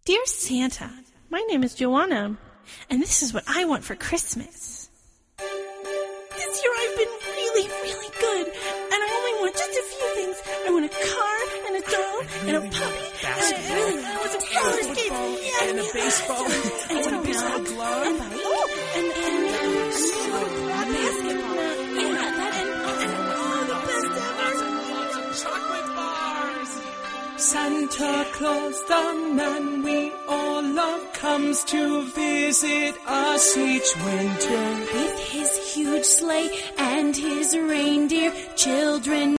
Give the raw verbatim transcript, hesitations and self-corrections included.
Dear Santa, my name is Joanna, and this is what I want for Christmas. This year I've been really, really good, and I only want just a few things. I want a car, and a doll, and a puppy, and I really want some roller skates, yeah, and a baseball, and and a baseball glove, and, oh, and, and, and, and, basketball, yeah, that, and, and, oh, the best ever. Chocolate bars. Santa Claus, the man we all love, comes to visit us each winter. With his huge sleigh and his reindeer, children